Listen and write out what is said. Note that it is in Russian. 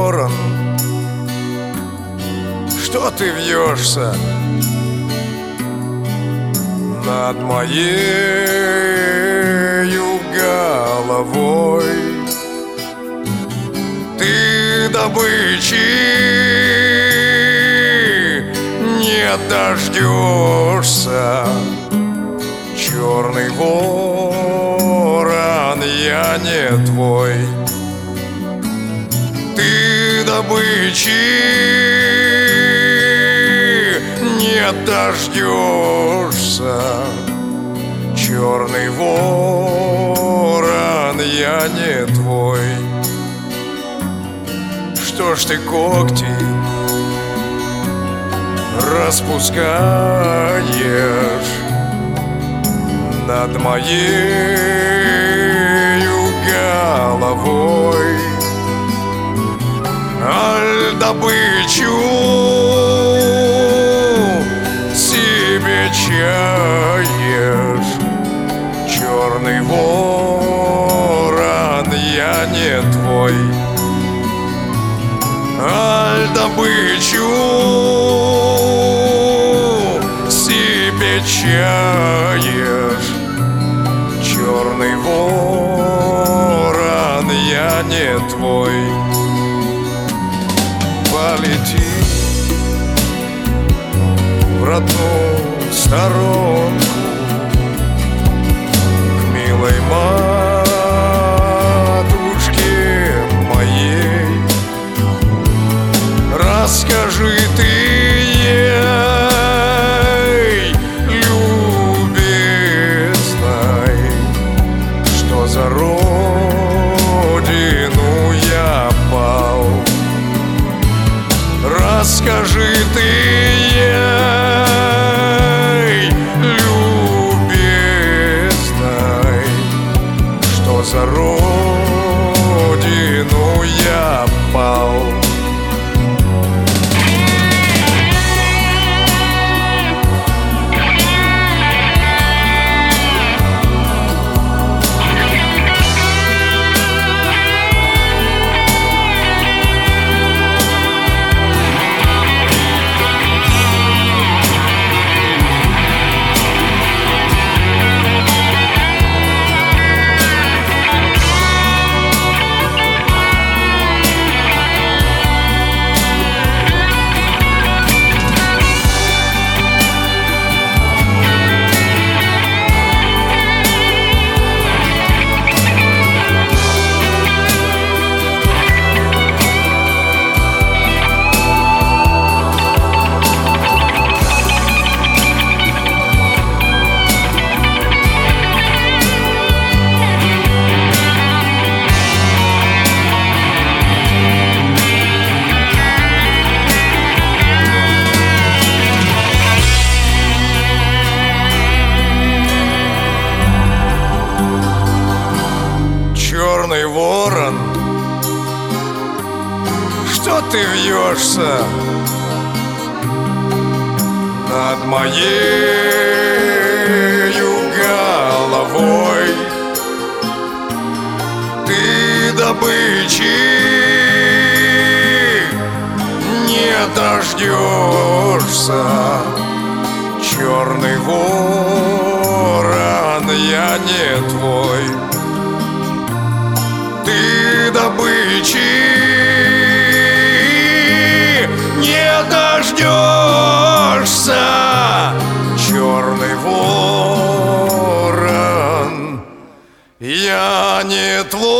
ворон, что ты вьешься над моею головой. Ты добычи не дождешься, черный ворон, я не твой. Ты добычи не дождешься, черный ворон, я не твой. Что ж ты когти распускаешь над моею головой? Аль добычу себе чаешь, черный ворон, я не твой. Аль добычу себе чаешь, черный ворон, я не твой. Полети в родную сторонку к милой матушке моей. Расскажи ты ей, любезной, что за родину я пал. Расскажи ты ей, любезной, что за родину я пал. Черный ворон, что ты вьешься над моею головой? Ты добычи не дождешься, черный ворон, я не твой. Ты добычи не дождешься, черный ворон, я не твой.